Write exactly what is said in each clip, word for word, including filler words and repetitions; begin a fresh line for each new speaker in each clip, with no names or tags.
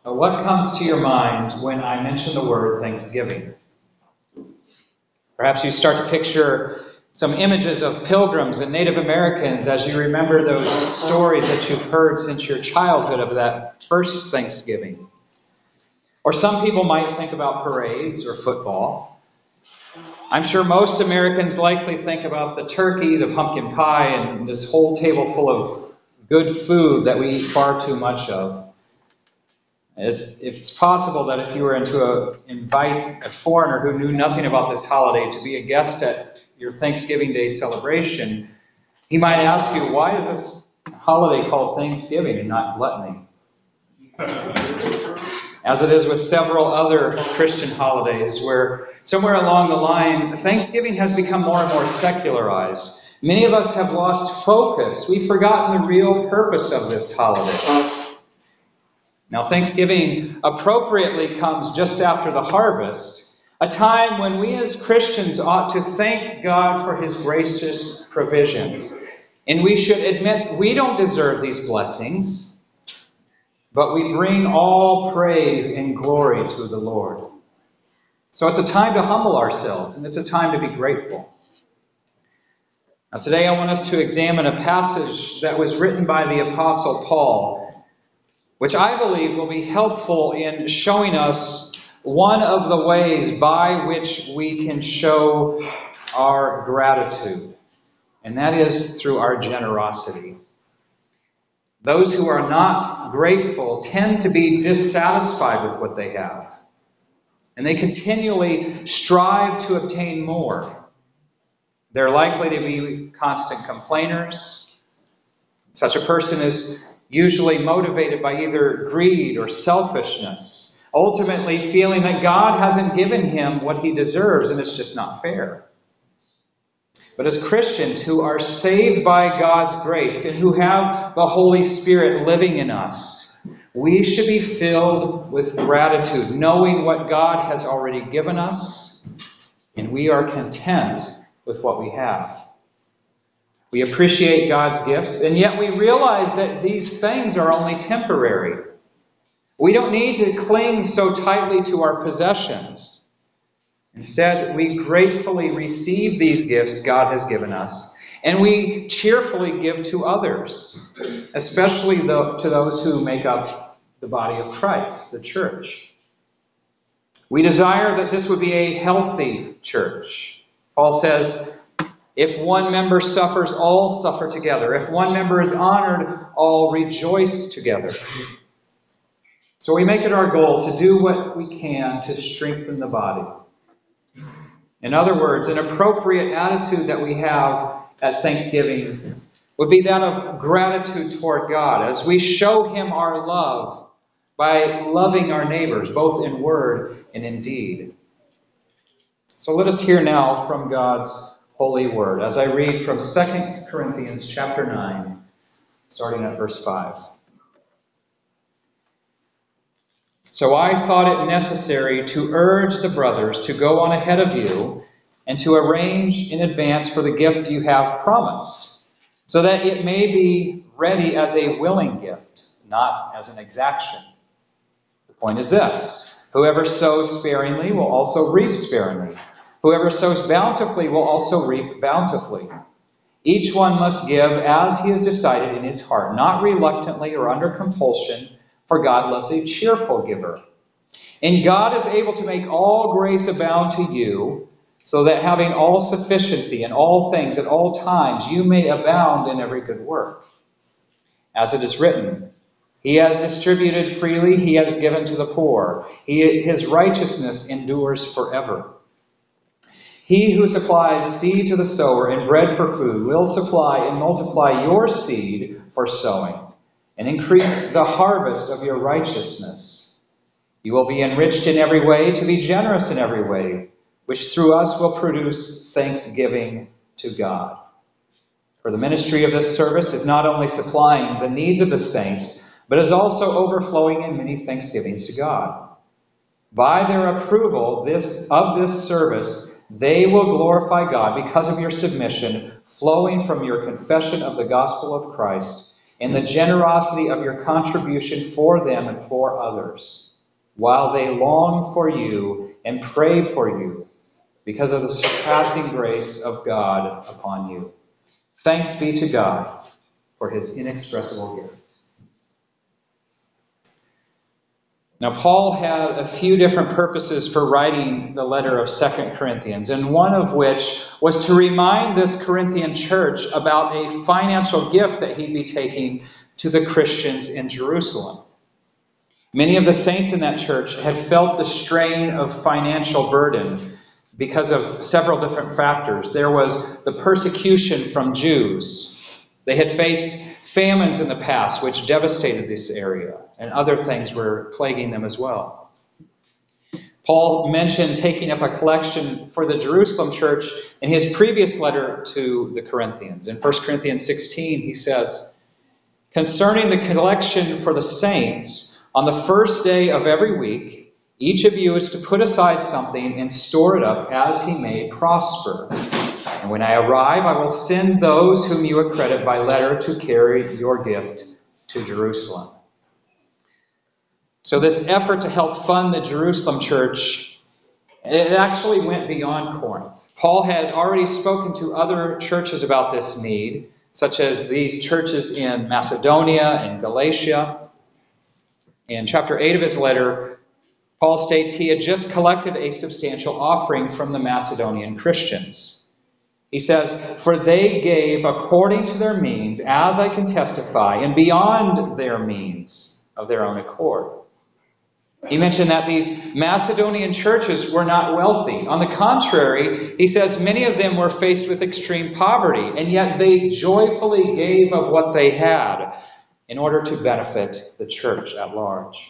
Uh, What comes to your mind when I mention the word Thanksgiving? Perhaps you start to picture some images of pilgrims and Native Americans as you remember those stories that you've heard since your childhood of that first Thanksgiving. Or some people might think about parades or football. I'm sure most Americans likely think about the turkey, the pumpkin pie, and this whole table full of good food that we eat far too much of. As if it's possible that if you were to a, invite a foreigner who knew nothing about this holiday to be a guest at your Thanksgiving Day celebration, he might ask you, why is this holiday called Thanksgiving and not gluttony? As it is with several other Christian holidays, where somewhere along the line, Thanksgiving has become more and more secularized. Many of us have lost focus. We've forgotten the real purpose of this holiday. Now, Thanksgiving appropriately comes just after the harvest, a time when we as Christians ought to thank God for His gracious provisions. And we should admit we don't deserve these blessings, but we bring all praise and glory to the Lord. So it's a time to humble ourselves, and it's a time to be grateful. Now, today I want us to examine a passage that was written by the Apostle Paul, which I believe will be helpful in showing us one of the ways by which we can show our gratitude, and that is through our generosity. Those who are not grateful tend to be dissatisfied with what they have, and they continually strive to obtain more. They're likely to be constant complainers. Such a person is usually motivated by either greed or selfishness, ultimately feeling that God hasn't given him what he deserves and it's just not fair. But as Christians who are saved by God's grace and who have the Holy Spirit living in us, we should be filled with gratitude, knowing what God has already given us, and we are content with what we have. We appreciate God's gifts, and yet we realize that these things are only temporary. We don't need to cling so tightly to our possessions. Instead, we gratefully receive these gifts God has given us, and we cheerfully give to others, especially to those who make up the body of Christ, the church. We desire that this would be a healthy church. Paul says, if one member suffers, all suffer together. If one member is honored, all rejoice together. So we make it our goal to do what we can to strengthen the body. In other words, an appropriate attitude that we have at Thanksgiving would be that of gratitude toward God as we show Him our love by loving our neighbors, both in word and in deed. So let us hear now from God's Holy Word, as I read from Second Corinthians chapter nine, starting at verse five. So I thought it necessary to urge the brothers to go on ahead of you and to arrange in advance for the gift you have promised, so that it may be ready as a willing gift, not as an exaction. The point is this: whoever sows sparingly will also reap sparingly. Whoever sows bountifully will also reap bountifully. Each one must give as he has decided in his heart, not reluctantly or under compulsion, for God loves a cheerful giver. And God is able to make all grace abound to you, so that having all sufficiency in all things at all times, you may abound in every good work. As it is written, He has distributed freely, He has given to the poor. He, his righteousness endures forever. He who supplies seed to the sower and bread for food will supply and multiply your seed for sowing and increase the harvest of your righteousness. You will be enriched in every way to be generous in every way, which through us will produce thanksgiving to God. For the ministry of this service is not only supplying the needs of the saints, but is also overflowing in many thanksgivings to God. By their approval this of this service, they will glorify God because of your submission flowing from your confession of the gospel of Christ and the generosity of your contribution for them and for others, while they long for you and pray for you because of the surpassing grace of God upon you. Thanks be to God for his inexpressible gift. Now, Paul had a few different purposes for writing the letter of Second Corinthians, and one of which was to remind this Corinthian church about a financial gift that he'd be taking to the Christians in Jerusalem. Many of the saints in that church had felt the strain of financial burden because of several different factors. There was the persecution from Jews. They had faced famines in the past, which devastated this area, and other things were plaguing them as well. Paul mentioned taking up a collection for the Jerusalem church in his previous letter to the Corinthians. In First Corinthians sixteen, he says, "Concerning the collection for the saints, on the first day of every week, each of you is to put aside something and store it up as he may prosper. And when I arrive, I will send those whom you accredit by letter to carry your gift to Jerusalem." So this effort to help fund the Jerusalem church, it actually went beyond Corinth. Paul had already spoken to other churches about this need, such as these churches in Macedonia and Galatia. In chapter eight of his letter, Paul states he had just collected a substantial offering from the Macedonian Christians. He says, "For they gave according to their means, as I can testify, and beyond their means of their own accord." He mentioned that these Macedonian churches were not wealthy. On the contrary, he says many of them were faced with extreme poverty, and yet they joyfully gave of what they had in order to benefit the church at large.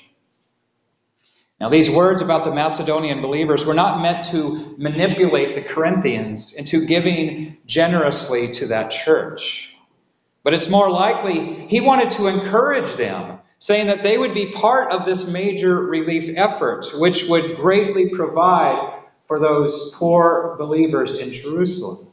Now, these words about the Macedonian believers were not meant to manipulate the Corinthians into giving generously to that church. But it's more likely he wanted to encourage them, saying that they would be part of this major relief effort, which would greatly provide for those poor believers in Jerusalem.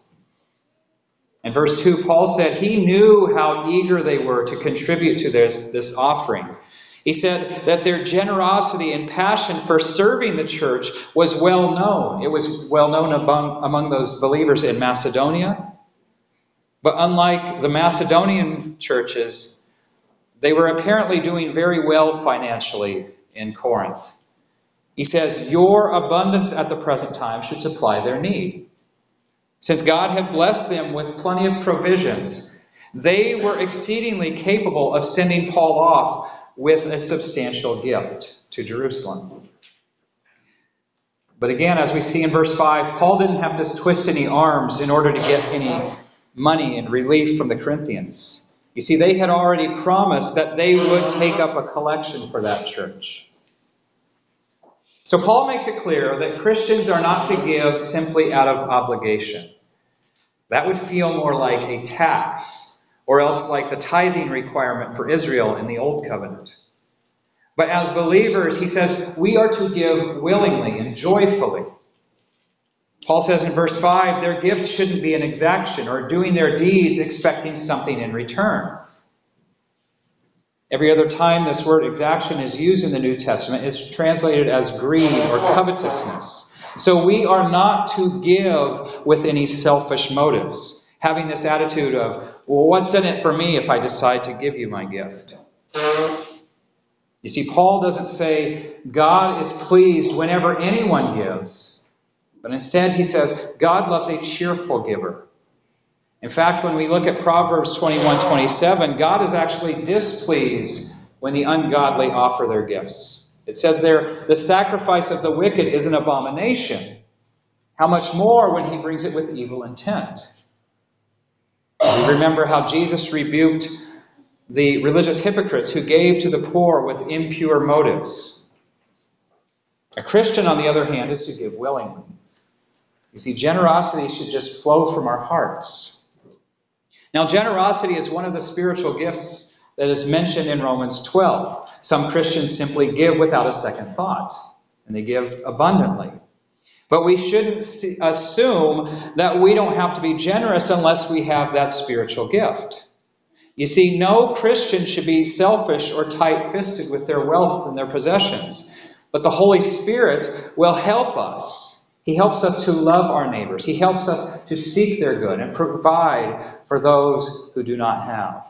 In verse two, Paul said he knew how eager they were to contribute to this, this offering. He said that their generosity and passion for serving the church was well known. It was well known among, among those believers in Macedonia. But unlike the Macedonian churches, they were apparently doing very well financially in Corinth. He says, "Your abundance at the present time should supply their need." Since God had blessed them with plenty of provisions, they were exceedingly capable of sending Paul off with a substantial gift to Jerusalem. But again, as we see in verse five, Paul didn't have to twist any arms in order to get any money and relief from the Corinthians. You see, they had already promised that they would take up a collection for that church. So Paul makes it clear that Christians are not to give simply out of obligation. That would feel more like a tax, or else like the tithing requirement for Israel in the Old Covenant. But as believers, he says, we are to give willingly and joyfully. Paul says in verse five, their gift shouldn't be an exaction or doing their deeds expecting something in return. Every other time this word exaction is used in the New Testament is translated as greed or covetousness. So we are not to give with any selfish motives, having this attitude of, well, what's in it for me if I decide to give you my gift? You see, Paul doesn't say God is pleased whenever anyone gives, but instead he says God loves a cheerful giver. In fact, when we look at Proverbs twenty-one twenty-seven, God is actually displeased when the ungodly offer their gifts. It says there, the sacrifice of the wicked is an abomination. How much more when he brings it with evil intent? We remember how Jesus rebuked the religious hypocrites who gave to the poor with impure motives. A Christian, on the other hand, is to give willingly. You see, generosity should just flow from our hearts. Now, generosity is one of the spiritual gifts that is mentioned in Romans twelve. Some Christians simply give without a second thought, and they give abundantly. But we shouldn't see, assume that we don't have to be generous unless we have that spiritual gift. You see, no Christian should be selfish or tight-fisted with their wealth and their possessions. But the Holy Spirit will help us. He helps us to love our neighbors. He helps us to seek their good and provide for those who do not have.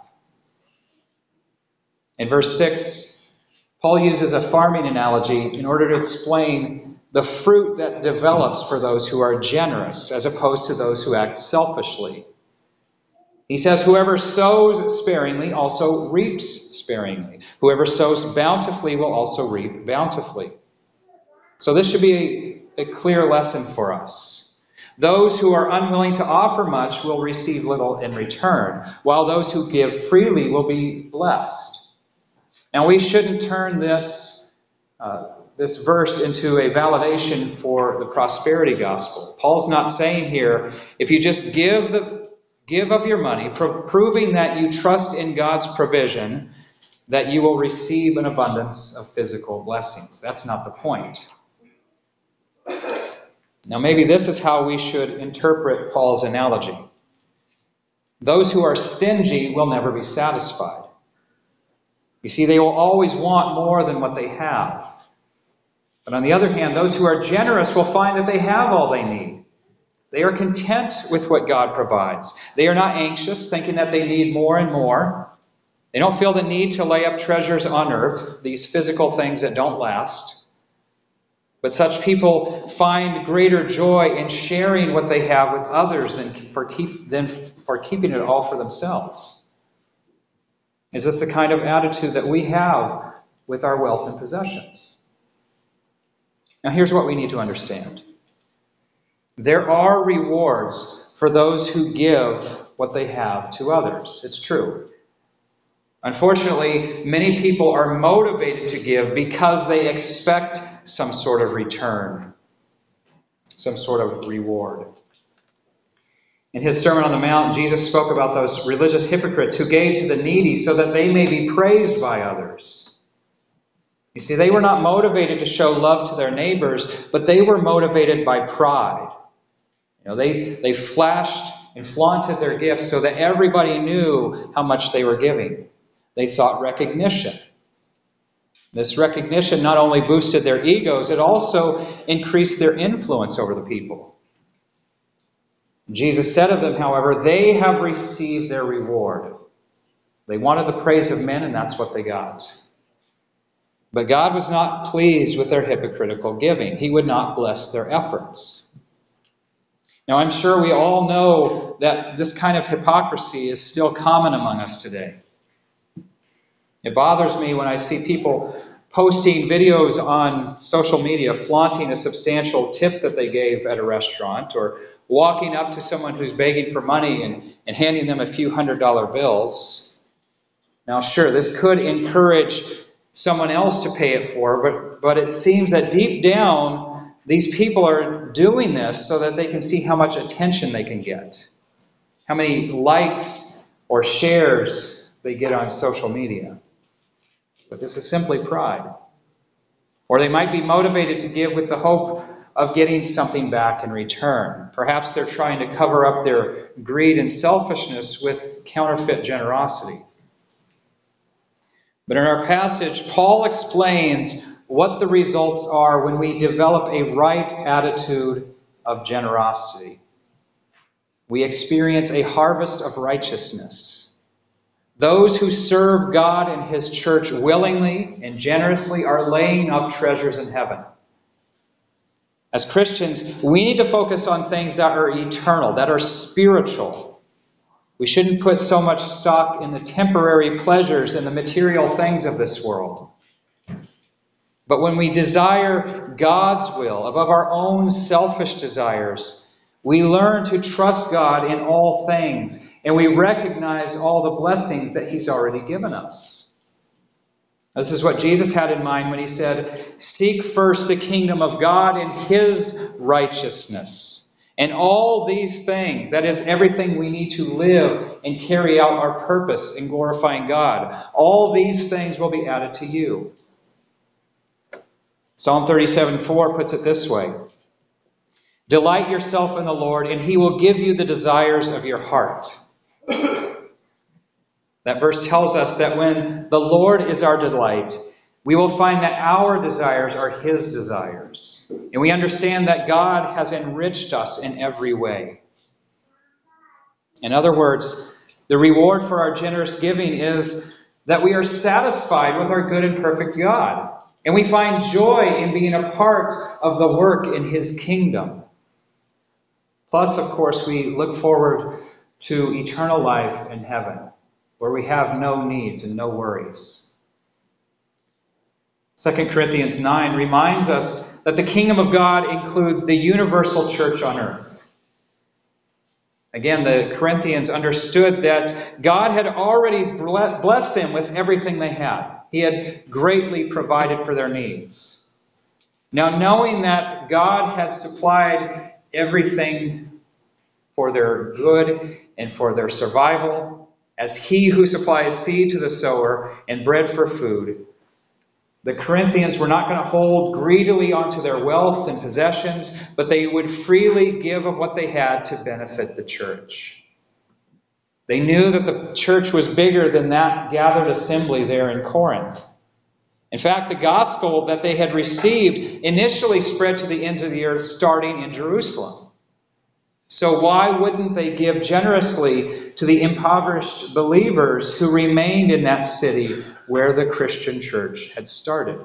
In verse six, Paul uses a farming analogy in order to explain the fruit that develops for those who are generous as opposed to those who act selfishly. He says, whoever sows sparingly also reaps sparingly. Whoever sows bountifully will also reap bountifully. So this should be a, a clear lesson for us. Those who are unwilling to offer much will receive little in return, while those who give freely will be blessed. Now we shouldn't turn this, uh, this verse into a validation for the prosperity gospel. Paul's not saying here, if you just give the Give of your money, proving that you trust in God's provision, that you will receive an abundance of physical blessings. That's not the point. Now, maybe this is how we should interpret Paul's analogy. Those who are stingy will never be satisfied. You see, they will always want more than what they have. But on the other hand, those who are generous will find that they have all they need. They are content with what God provides. They are not anxious, thinking that they need more and more. They don't feel the need to lay up treasures on earth, these physical things that don't last. But such people find greater joy in sharing what they have with others than for, keep, than for keeping it all for themselves. Is this the kind of attitude that we have with our wealth and possessions? Now here's what we need to understand. There are rewards for those who give what they have to others. It's true. Unfortunately, many people are motivated to give because they expect some sort of return, some sort of reward. In his Sermon on the Mount, Jesus spoke about those religious hypocrites who gave to the needy so that they may be praised by others. You see, they were not motivated to show love to their neighbors, but they were motivated by pride. You know, they, they flashed and flaunted their gifts so that everybody knew how much they were giving. They sought recognition. This recognition not only boosted their egos, it also increased their influence over the people. Jesus said of them, however, they have received their reward. They wanted the praise of men, and that's what they got. But God was not pleased with their hypocritical giving. He would not bless their efforts. Now, I'm sure we all know that this kind of hypocrisy is still common among us today. It bothers me when I see people posting videos on social media flaunting a substantial tip that they gave at a restaurant, or walking up to someone who's begging for money and, and handing them a few hundred dollar bills. Now, sure, this could encourage someone else to pay it for, but, but it seems that deep down, these people are doing this so that they can see how much attention they can get, how many likes or shares they get on social media. But this is simply pride. Or they might be motivated to give with the hope of getting something back in return. Perhaps they're trying to cover up their greed and selfishness with counterfeit generosity. But in our passage, Paul explains what the results are when we develop a right attitude of generosity. We experience a harvest of righteousness. Those who serve God and His church willingly and generously are laying up treasures in heaven. As Christians, we need to focus on things that are eternal, that are spiritual. We shouldn't put so much stock in the temporary pleasures and the material things of this world. But when we desire God's will above our own selfish desires, we learn to trust God in all things, and we recognize all the blessings that He's already given us. This is what Jesus had in mind when He said, "Seek first the kingdom of God and His righteousness. And all these things," that is everything we need to live and carry out our purpose in glorifying God, "all these things will be added to you." Psalm thirty-seven four puts it this way: "Delight yourself in the Lord, and He will give you the desires of your heart." That verse tells us that when the Lord is our delight, we will find that our desires are His desires. And we understand that God has enriched us in every way. In other words, the reward for our generous giving is that we are satisfied with our good and perfect God. And we find joy in being a part of the work in His kingdom. Plus, of course, we look forward to eternal life in heaven, where we have no needs and no worries. Second Corinthians nine reminds us that the kingdom of God includes the universal church on earth. Again, the Corinthians understood that God had already blessed them with everything they had. He had greatly provided for their needs. Now, knowing that God had supplied everything for their good and for their survival, as He who supplies seed to the sower and bread for food, the Corinthians were not going to hold greedily onto their wealth and possessions, but they would freely give of what they had to benefit the church. They knew that the church was bigger than that gathered assembly there in Corinth. In fact, the gospel that they had received initially spread to the ends of the earth, starting in Jerusalem. So why wouldn't they give generously to the impoverished believers who remained in that city where the Christian church had started?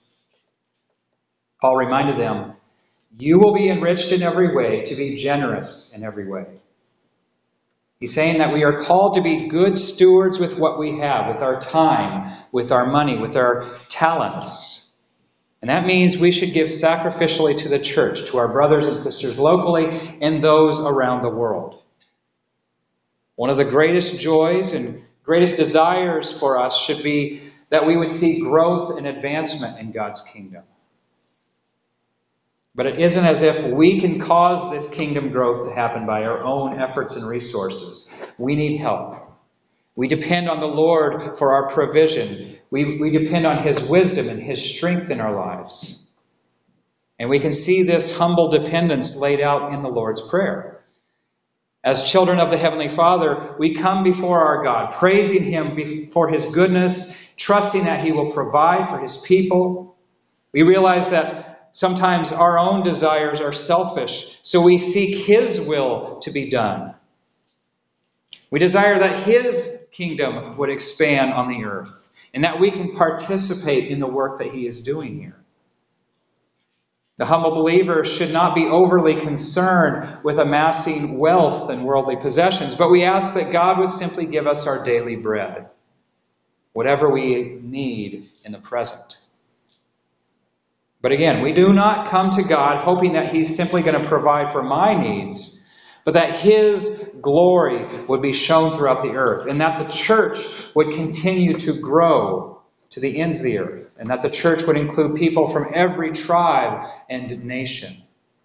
Paul reminded them, "You will be enriched in every way, to be generous in every way." He's saying that we are called to be good stewards with what we have, with our time, with our money, with our talents. And that means we should give sacrificially to the church, to our brothers and sisters locally, and those around the world. One of the greatest joys and greatest desires for us should be that we would see growth and advancement in God's kingdom. But it isn't as if we can cause this kingdom growth to happen by our own efforts and resources. We need help. We depend on the Lord for our provision. We, we depend on His wisdom and His strength in our lives. And we can see this humble dependence laid out in the Lord's Prayer. As children of the Heavenly Father, we come before our God, praising Him for His goodness, trusting that He will provide for His people. We realize that sometimes our own desires are selfish, so we seek His will to be done. We desire that His kingdom would expand on the earth, and that we can participate in the work that He is doing here. The humble believer should not be overly concerned with amassing wealth and worldly possessions, but we ask that God would simply give us our daily bread, whatever we need in the present. But again, we do not come to God hoping that He's simply going to provide for my needs, but that His glory would be shown throughout the earth, and that the church would continue to grow to the ends of the earth, and that the church would include people from every tribe and nation.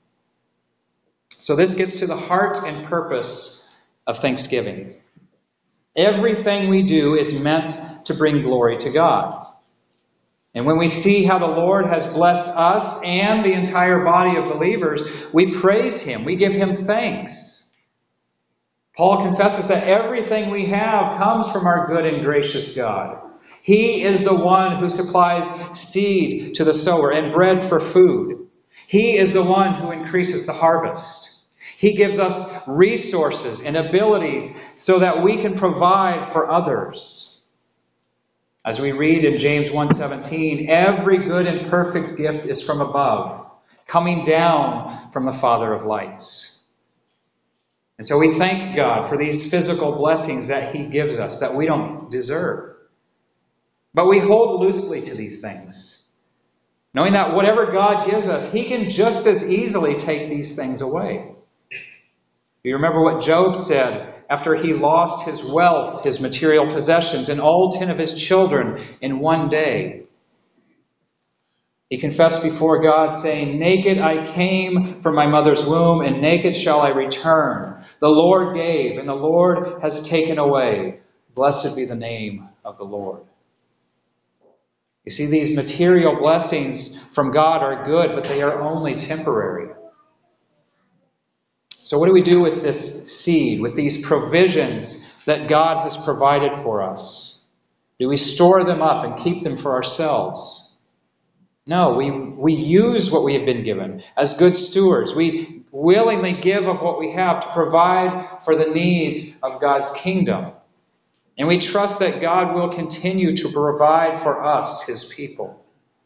So this gets to the heart and purpose of Thanksgiving. Everything we do is meant to bring glory to God. And when we see how the Lord has blessed us and the entire body of believers, we praise Him. We give Him thanks. Paul confesses that everything we have comes from our good and gracious God. He is the one who supplies seed to the sower and bread for food. He is the one who increases the harvest. He gives us resources and abilities so that we can provide for others. As we read in James one seventeen, every good and perfect gift is from above, coming down from the Father of lights. And so we thank God for these physical blessings that He gives us that we don't deserve. But we hold loosely to these things, knowing that whatever God gives us, He can just as easily take these things away. You remember what Job said after he lost his wealth, his material possessions, and all ten of his children in one day. He confessed before God, saying, "Naked I came from my mother's womb, and naked shall I return. The Lord gave, and the Lord has taken away. Blessed be the name of the Lord." You see, these material blessings from God are good, but they are only temporary. So what do we do with this seed, with these provisions that God has provided for us? Do we store them up and keep them for ourselves? No, we, we use what we have been given as good stewards. We willingly give of what we have to provide for the needs of God's kingdom. And we trust that God will continue to provide for us, his people.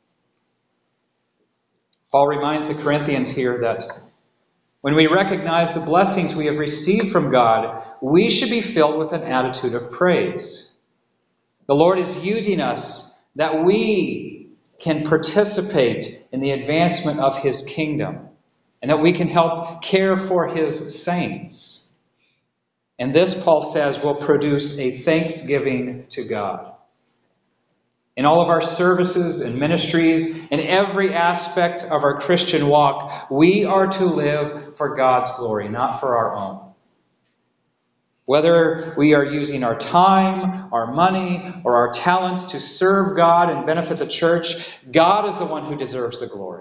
Paul reminds the Corinthians here that when we recognize the blessings we have received from God, we should be filled with an attitude of praise. The Lord is using us that we can participate in the advancement of his kingdom and that we can help care for his saints. And this, Paul says, will produce a thanksgiving to God. In all of our services and ministries, in every aspect of our Christian walk, we are to live for God's glory, not for our own. Whether we are using our time, our money, or our talents to serve God and benefit the church, God is the one who deserves the glory.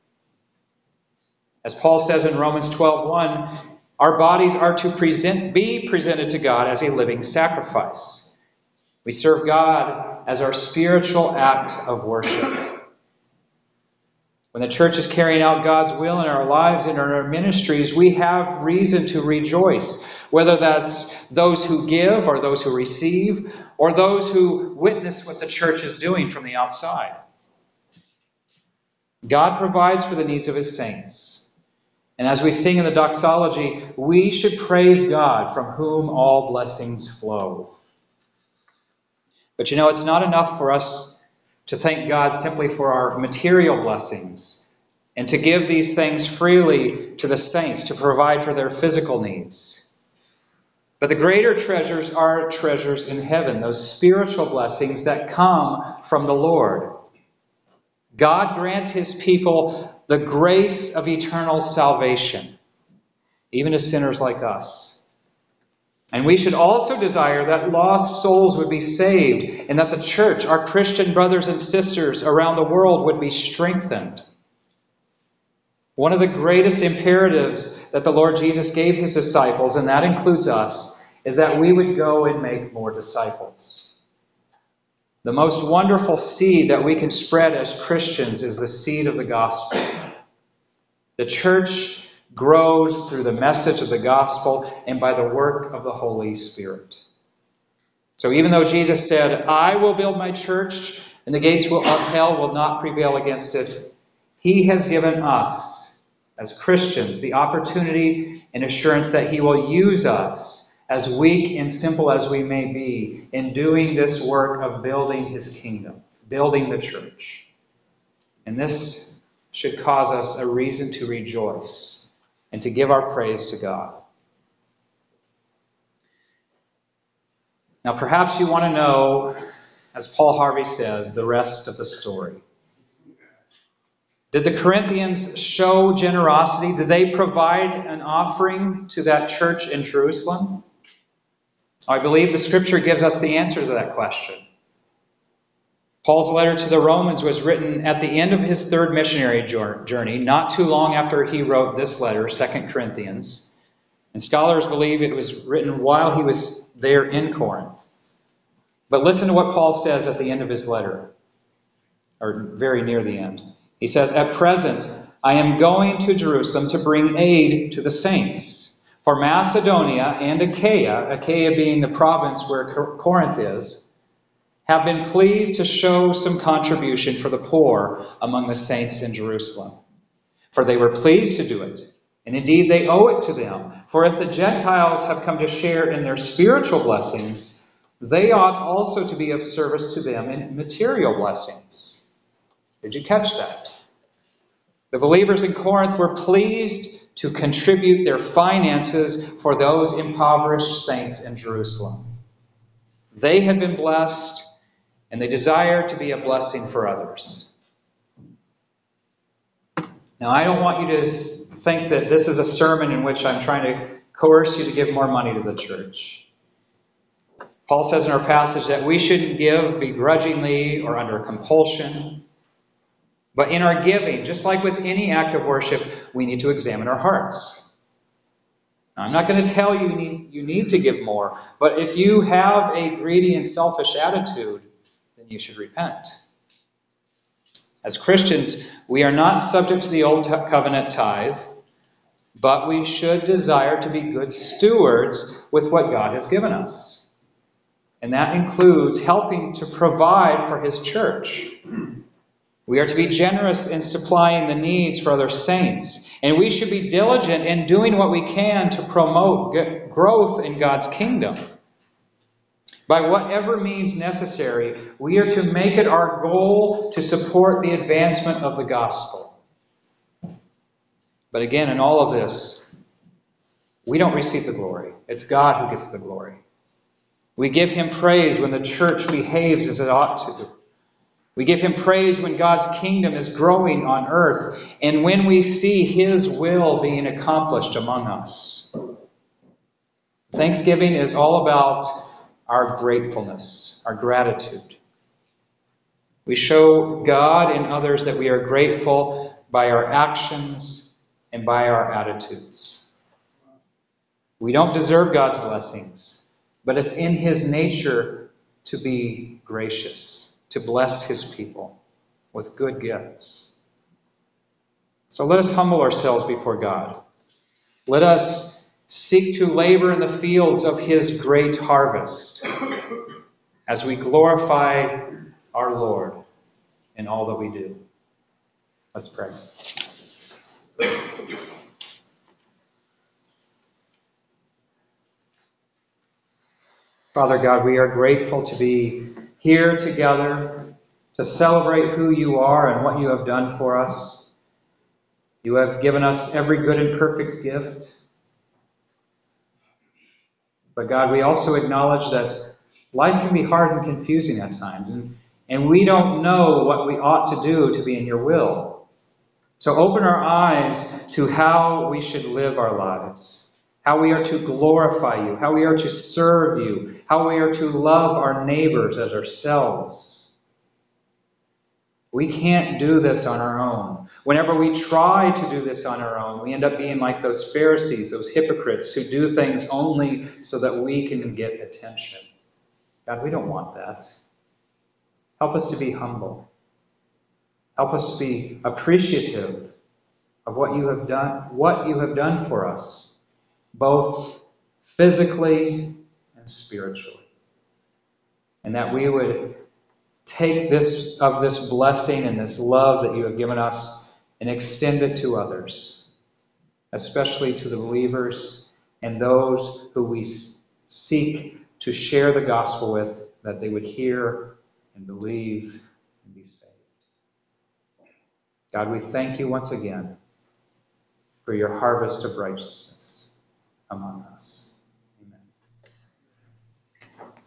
As Paul says in Romans twelve one, our bodies are to present, be presented to God as a living sacrifice. We serve God as our spiritual act of worship. When the church is carrying out God's will in our lives and in our ministries, we have reason to rejoice, whether that's those who give or those who receive, or those who witness what the church is doing from the outside. God provides for the needs of his saints. And as we sing in the doxology, we should praise God from whom all blessings flow. But you know, it's not enough for us to thank God simply for our material blessings and to give these things freely to the saints to provide for their physical needs. But the greater treasures are treasures in heaven, those spiritual blessings that come from the Lord. God grants his people the grace of eternal salvation, even to sinners like us. And we should also desire that lost souls would be saved and that the church, our Christian brothers and sisters around the world, would be strengthened. One of the greatest imperatives that the Lord Jesus gave his disciples, and that includes us, is that we would go and make more disciples. The most wonderful seed that we can spread as Christians is the seed of the gospel. The church grows through the message of the gospel and by the work of the Holy Spirit. So even though Jesus said, I will build my church and the gates of hell will not prevail against it, he has given us as Christians the opportunity and assurance that he will use us, as weak and simple as we may be, in doing this work of building his kingdom, building the church. And this should cause us a reason to rejoice and to give our praise to God. Now, perhaps you want to know, as Paul Harvey says, the rest of the story. Did the Corinthians show generosity? Did they provide an offering to that church in Jerusalem? I believe the Scripture gives us the answer to that question. Paul's letter to the Romans was written at the end of his third missionary journey, not too long after he wrote this letter, Second Corinthians. And scholars believe it was written while he was there in Corinth. But listen to what Paul says at the end of his letter, or very near the end. He says, "At present, I am going to Jerusalem to bring aid to the saints. For Macedonia and Achaia, Achaia being the province where Corinth is, have been pleased to show some contribution for the poor among the saints in Jerusalem. For they were pleased to do it, and indeed they owe it to them. For if the Gentiles have come to share in their spiritual blessings, they ought also to be of service to them in material blessings." Did you catch that? The believers in Corinth were pleased to contribute their finances for those impoverished saints in Jerusalem. They had been blessed, and they desire to be a blessing for others. Now, I don't want you to think that this is a sermon in which I'm trying to coerce you to give more money to the church. Paul says in our passage that we shouldn't give begrudgingly or under compulsion. But in our giving, just like with any act of worship, we need to examine our hearts. I'm not going to tell you you need, you need to give more, but if you have a greedy and selfish attitude, then you should repent. As Christians, we are not subject to the Old Covenant tithe, but we should desire to be good stewards with what God has given us. And that includes helping to provide for His church. We are to be generous in supplying the needs for other saints. And we should be diligent in doing what we can to promote growth in God's kingdom. By whatever means necessary, we are to make it our goal to support the advancement of the gospel. But again, in all of this, we don't receive the glory. It's God who gets the glory. We give Him praise when the church behaves as it ought to. We give Him praise when God's kingdom is growing on earth and when we see His will being accomplished among us. Thanksgiving is all about our gratefulness, our gratitude. We show God and others that we are grateful by our actions and by our attitudes. We don't deserve God's blessings, but it's in His nature to be gracious, to bless His people with good gifts. So let us humble ourselves before God. Let us seek to labor in the fields of His great harvest as we glorify our Lord in all that we do. Let's pray. Father God, we are grateful to be here together to celebrate who You are and what You have done for us. You have given us every good and perfect gift. But God, we also acknowledge that life can be hard and confusing at times, and, and we don't know what we ought to do to be in Your will. So open our eyes to how we should live our lives, how we are to glorify You, how we are to serve You, how we are to love our neighbors as ourselves. We can't do this on our own. Whenever we try to do this on our own, we end up being like those Pharisees, those hypocrites who do things only so that we can get attention. God, we don't want that. Help us to be humble. Help us to be appreciative of what You have done, what You have done for us, both physically and spiritually. And that we would take this of this blessing and this love that You have given us and extend it to others, especially to the believers and those who we seek to share the gospel with, that they would hear and believe and be saved. God, we thank You once again for Your harvest of righteousness among us.